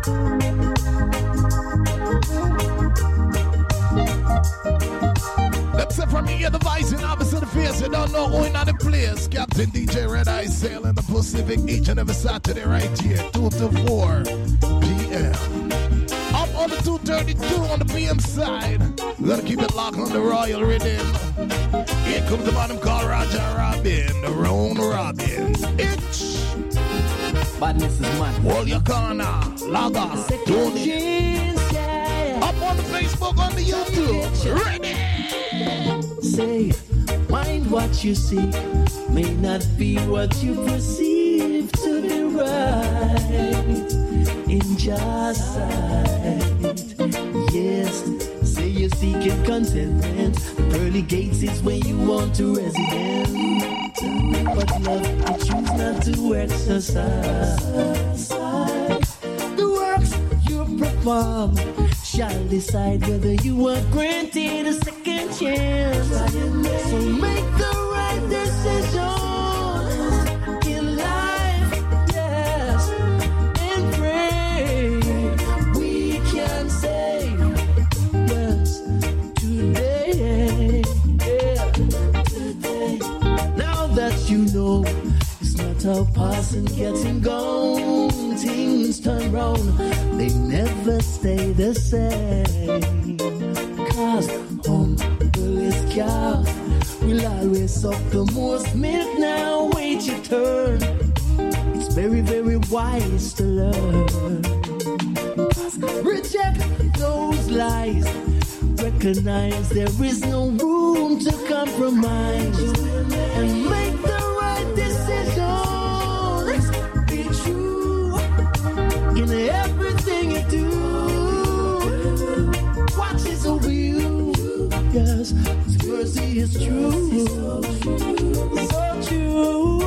Except from me, the vice in opposite the face. You don't know who in the place. Captain DJ Red Eye sail in the Pacific each and every Saturday right here, 2 to 4 p.m. Up on the 232 on the PM side. We're gonna keep it locked on the Royal Rhythm. Here comes the bottom called Roger Robin, the Roan Robin. Itch. Badness is mad. Hold your corner, log on, tune in. Up on the Facebook, on the YouTube. Ready? Say, mind what you seek may not be what you perceive to be right in just sight. Yes, say you're seeking contentment. The pearly gates is where you want to resident. But love, you choose not to exercise. The works you perform shall decide whether you are granted a second chance. So make the right decision in life, yes, and pray we can say yes today, yeah, today. Now that you know it's not a passing getting gone, things turn round, they never stay the same. Cause humblest cow will always suck the most milk. Now wait your turn. It's very, very wise to learn. Reject those lies. Recognize there is no room to compromise. And make the right decision. Be true in everything you do. Watches over you. Yes, His mercy is true. So true.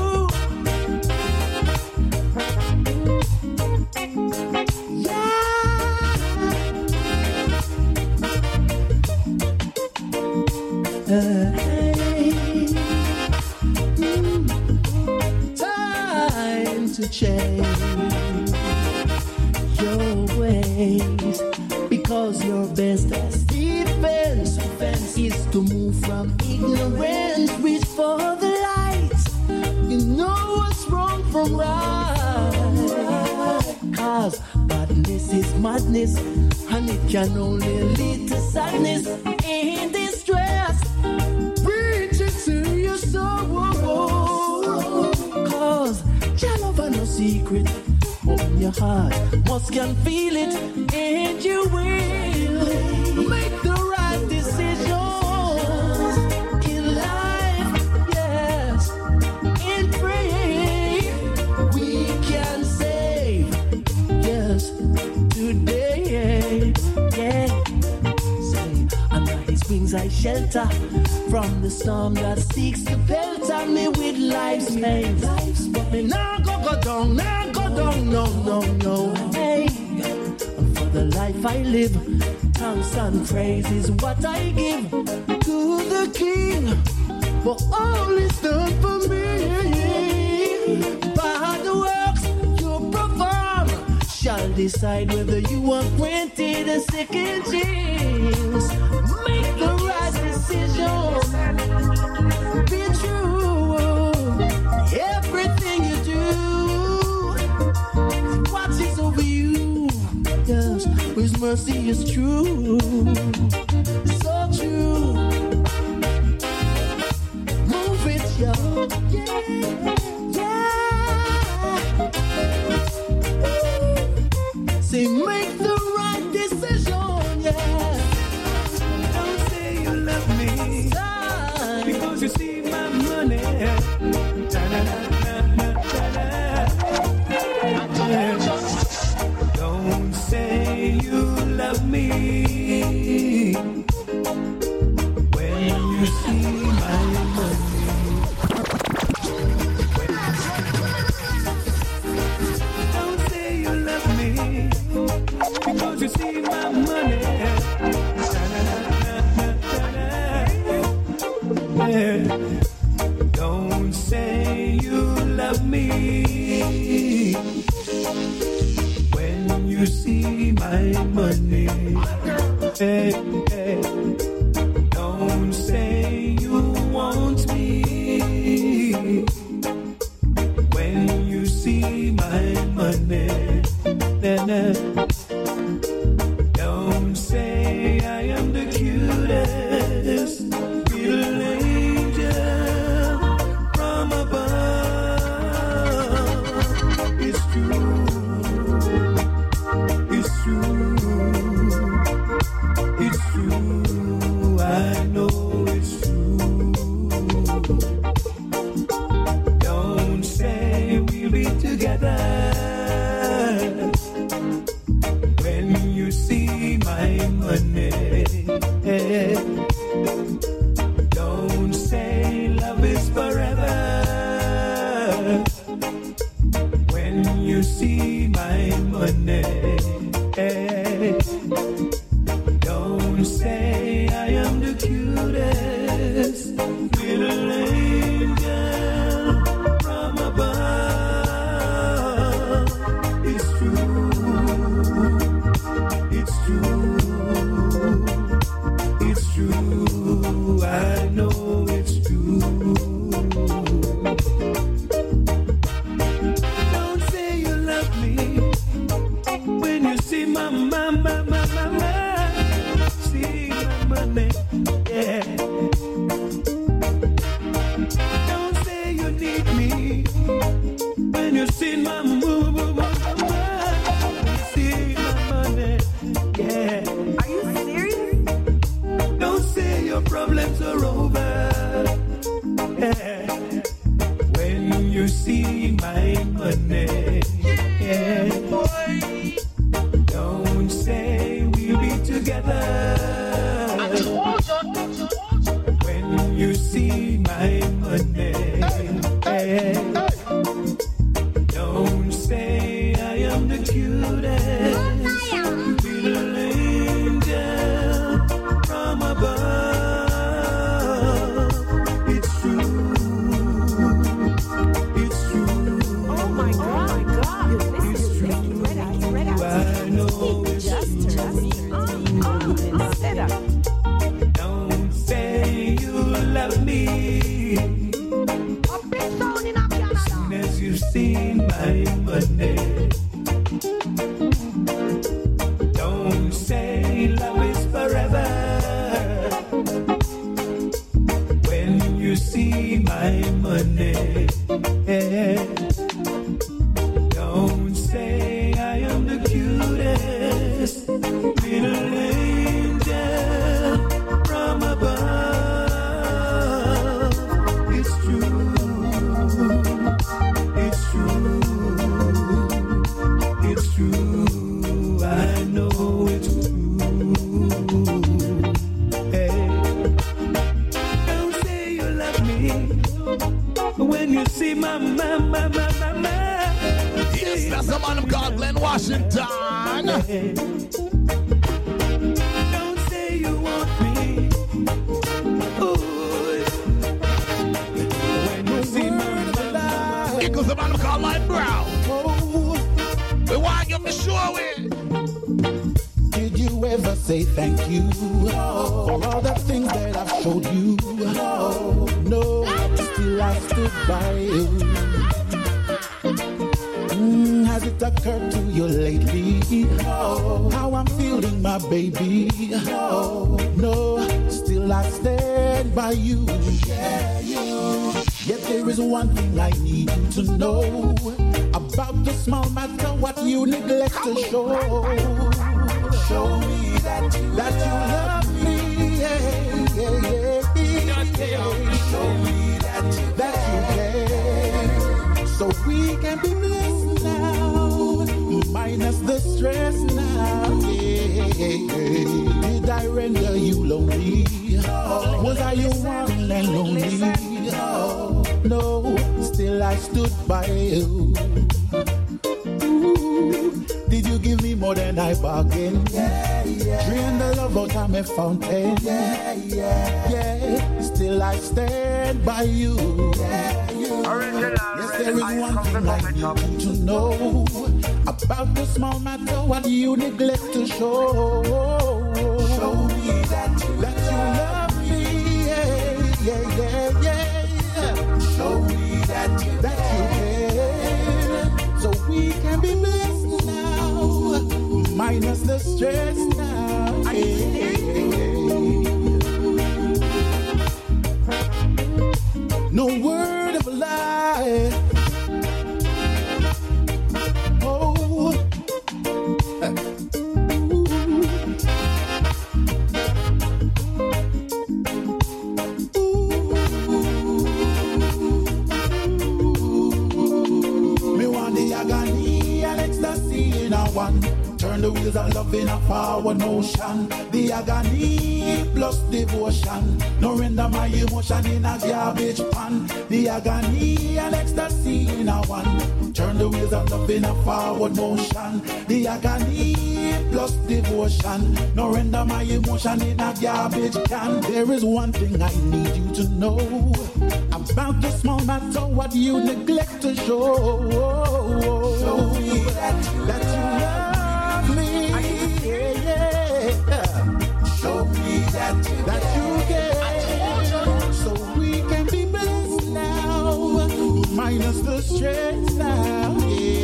Time to change your ways, because your best defense is to move from ignorance, reach for the light. You know what's wrong from right, cause badness is madness, and it can only lead to sadness and distress. Preach it to your soul, cause your love are no secret. Open your heart, most can feel it, and you will make the right decisions in life, yes, and pray we can save, yes, today, yeah. Say, under His wings I shelter from the storm that seeks to pelter me with life's pain. But me now go down, no, hey. And for the life I live, thanks and praise is what I give to the King for all He's done for me. By the works you perform shall decide whether you are granted a second chance. Make the right decision. Be true. Everything you do, watches over you. Yes, His mercy is true. So true. Move it, yo. Yeah. Say, make the right decision, yeah. Don't say you love me because you see my money. Don't say you love me when you see my money. Don't say you love me because you see my money. Don't say you love me when you see see my money, hey, hey, don't say you want me. When you see my money, don't say I am the cutest little angel from above. It's true, it's true, it's true, I know it's true. Don't say we'll be together. When you see my money, don't say love is forever. When you see my money, don't say I am the cutest little angel from above. It's true, it's true, it's true, I know it's true. Don't say you love me when you see my see my money, yeah. Don't say you need me when you see my see my money, yeah. Are you serious? Don't say your problems are over, yeah. When you see my money, yeah. Don't say we'll be together. When you see my money, yeah. Don't say I am the cutest little angel from above. It's true, it's true. Oh my God. It's true. I know it's true. Don't say you love me soon as you've seen my money. Don't say love is forever. When you see my money, don't say I am the cutest little angel from above. It's true, it's true, it's true, I know it's true. Hey, don't say you love me when you see my Yes, that's the man of God, Glenn Washington. Don't say you want me. Ooh. When you see my Equals the man of God, Light Brown. We want to get me sure with. Did you ever say thank you for all the things that I've showed you? No, still I stood by you. Has it occurred to you lately how I'm feeling, my baby? No, still I stand by you. Yet there is one thing I need you to know about the small matter what you neglect to show. Show me that you love me. Show me that you care. So we can be blessed now, minus the stress now. Did I render you lonely? Was I your one and only? No, still I stood by you. Did you give me more than I bargained? Drain the love out of my fountain. Still I stand by you. Yes, there is one thing I need you to know about the small matter what you neglect to show. Show me that you love me, yeah. Show me that you care, so we can be blessed now, minus the stress now. No word of a lie. Oh, me want the agony and ecstasy in a one. Turn the wheels of love in a forward motion. The agony plus devotion. No render my emotion in a garbage pan. The agony and ecstasy in a one. Turn the wheels of love in a forward motion. The agony plus devotion. No render my emotion in a garbage can. There is one thing I need you to know about the small matter what you neglect to show. Show me that you love me. Show me that you care, so we can be blessed now, minus the stress now.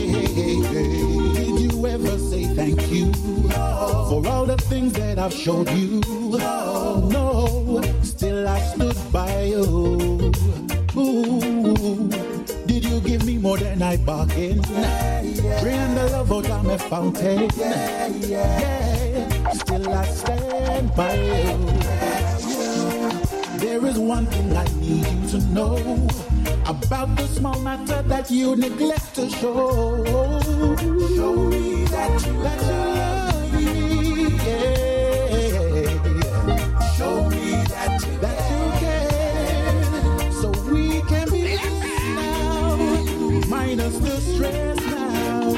Did you ever say thank you for all the things that I've showed you? No, still I stood by you. Ooh. Did you give me more than I bargained? Bring the love out of my fountain. Still I stand by you. There is one thing I need you to know about the small matter that you neglect to show. Show me that you love me. Yeah. Show me that you care, so we can be now, minus the stress now.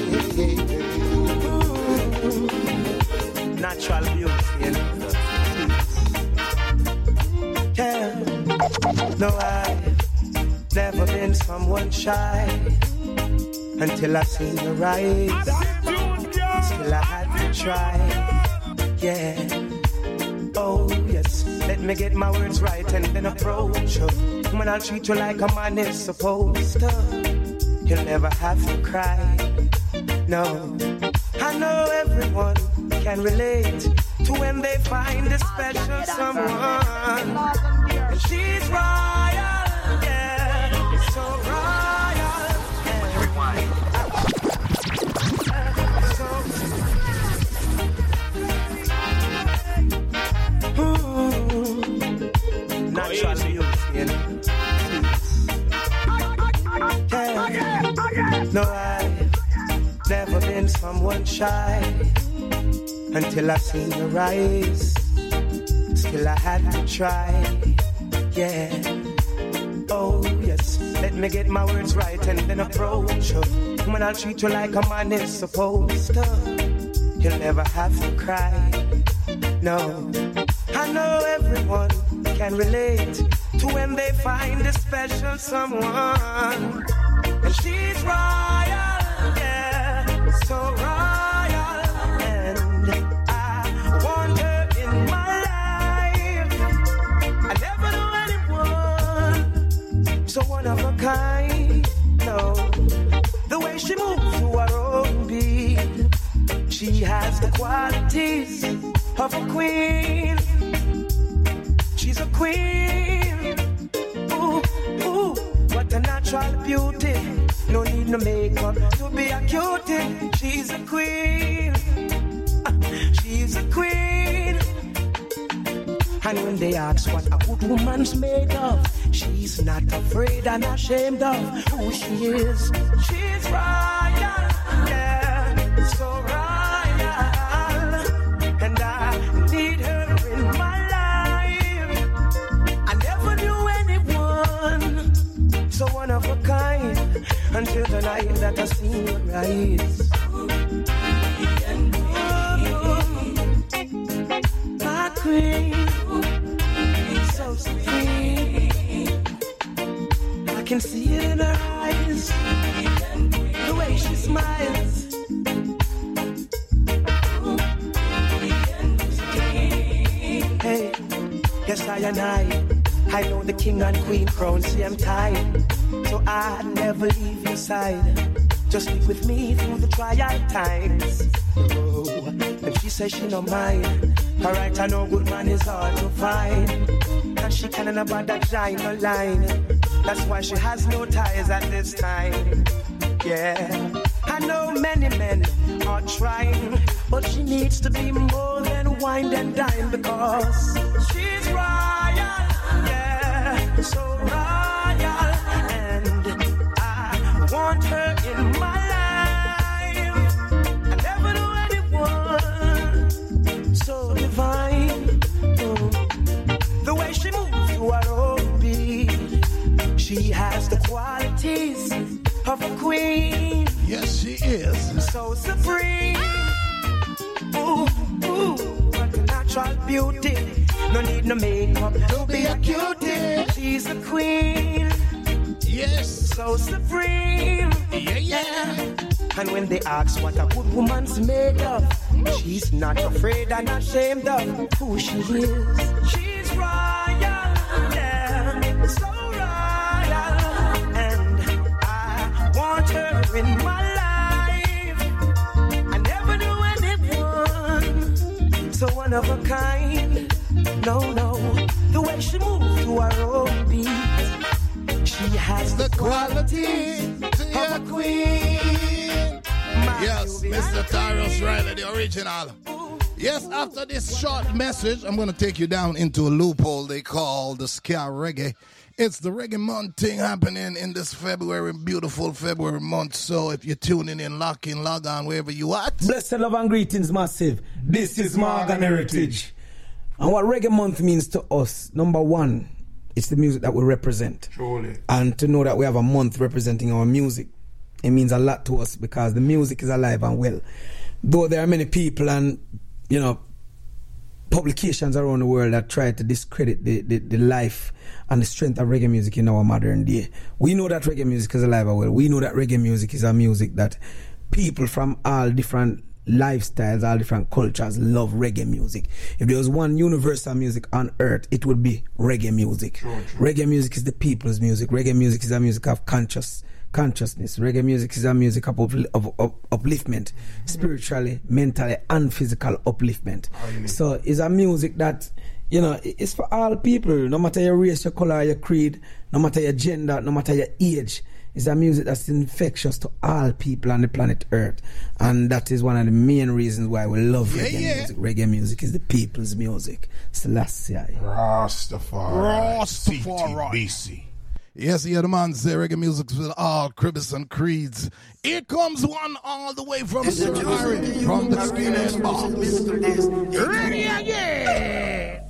Natural beauty and yeah. No, I've never been someone shy until I seen your eyes. Still I had to try. Yeah. Oh yes. Let me get my words right and then approach you. When I'll treat you like a man is supposed to. You'll never have to cry. No. I know everyone can relate to when they find a special someone. And she's royal, yeah, so royal. Natural beauty. No, I've never been someone shy until I seen your eyes. Still I had to try. Yeah. Oh yes. Let me get my words right and then approach you. When I'll treat you like a man is supposed to. You'll never have to cry. No. I know everyone can relate to when they find a special someone. And she's royal, yeah, so royal. And I want her in my life. I never knew anyone so one of a kind. No, the way she moves to her own beat, she has the qualities of a queen. She's a queen. Ooh, ooh, what a natural beauty. No need no makeup to be a cutie. She's a queen. She's a queen. And when they ask what a good woman's made of, she's not afraid and ashamed of who she is. She's royal, yeah, so royal. And I need her in my life. I never knew anyone so one of a kind until the night that I seen your eyes. My queen, so sweet. I can see Yes, I know the king and queen crown same time. So I'd never leave your side. Just stick with me through the trial times. Oh, and she says she no mind. Alright, I know good man is hard to find. And she can't about that giant line. That's why she has no ties at this time. Yeah, I know many men are trying, but she needs to be more than wine and dine because she's royal, yeah, so royal, and I want her in my life. I never knew anyone so divine. The way she moves to her own beat, she has the qualities of a queen. Yes, she is. So supreme. Ooh, ooh, what a natural beauty. No need no makeup to be a cutie. She's a queen. Yes. So supreme. Yeah, yeah. And when they ask what a good woman's made of, she's not afraid and ashamed of who she is. She's royal, yeah, so royal. And I want her in my life. I never knew anyone so one of a kind. No, no, the way she moves to her own beat. She has the quality of a queen. Yes, Mr. Tyrus Riley, the original. Yes, after this short message, I'm going to take you down into a loophole they call the ska reggae. It's the reggae month thing happening in this February, beautiful February month. So if you're tuning in, log on, wherever you at. Blessed love and greetings, massive. This is Morgan Heritage. And what reggae month means to us, number one, it's the music that we represent. Truly. And to know that we have a month representing our music, it means a lot to us because the music is alive and well. Though there are many people and, you know, publications around the world that try to discredit the life and the strength of reggae music in our modern day. We know that reggae music is alive and well. We know that reggae music is a music that people from all different lifestyles, all different cultures love reggae music. If there was one universal music on earth, it would be reggae music. True. Reggae music is the people's music. Reggae music is a music of consciousness. Reggae music is a music of upliftment, spiritually, mentally, and physical upliftment. So it's a music that, you know, it's for all people, no matter your race, your color, your creed, no matter your gender, no matter your age. It's a music that's infectious to all people on the planet Earth. And that is one of the main reasons why we love reggae music. Reggae music is the people's music. Selassie. Rastafari. BC. Yes, yeah, the man say reggae music with all crevices and creeds. Here comes one all the way from Surrey, from the Skinhead Box. Ready again!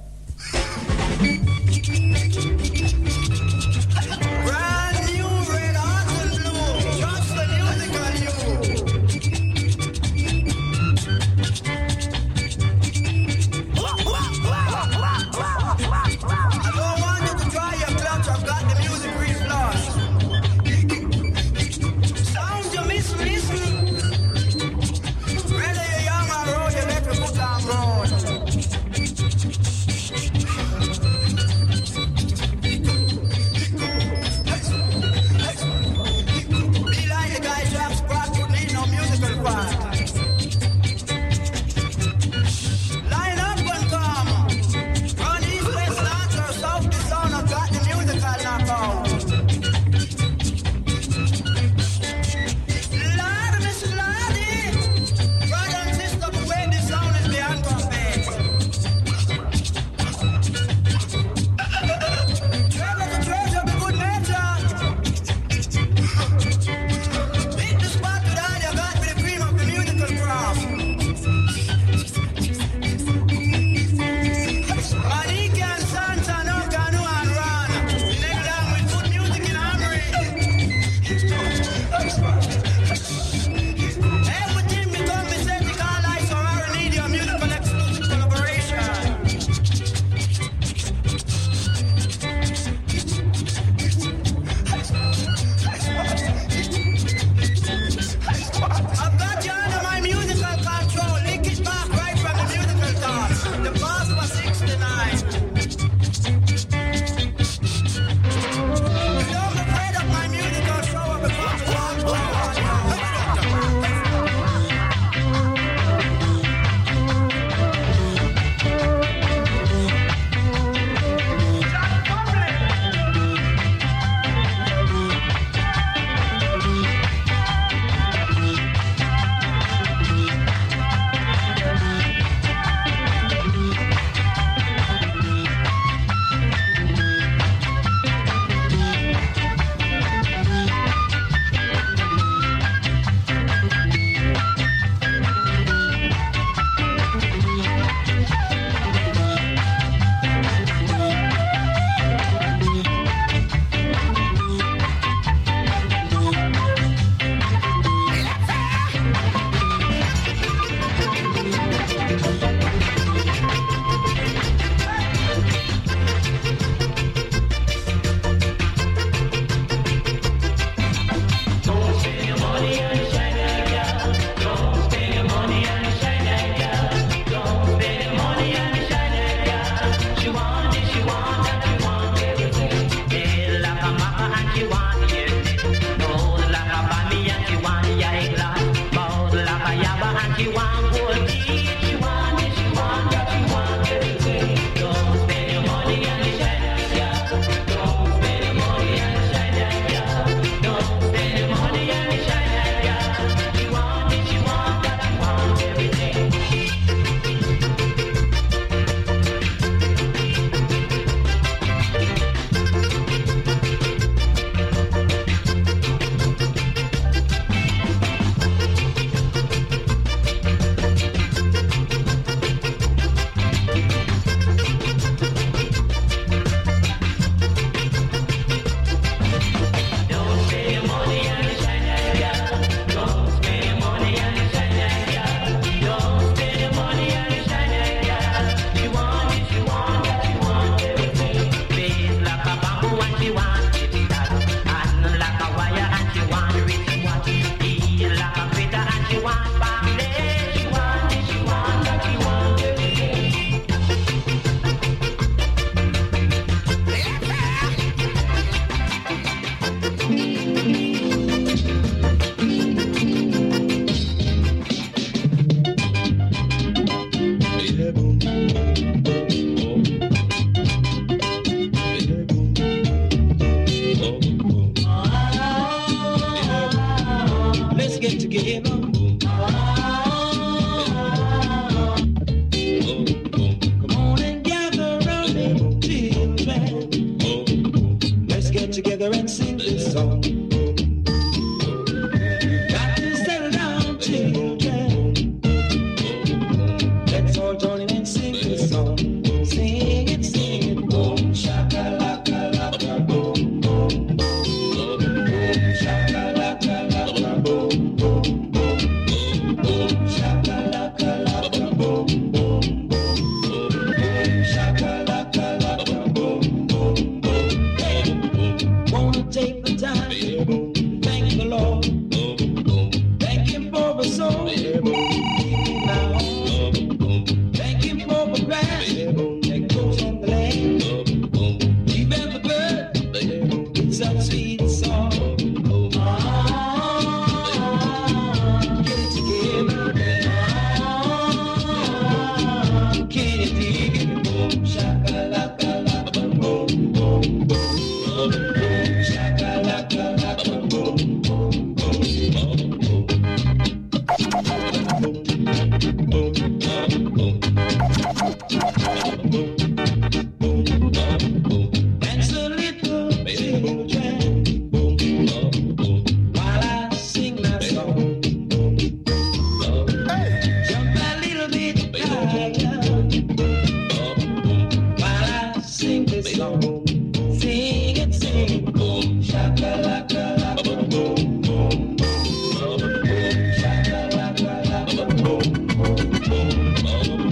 All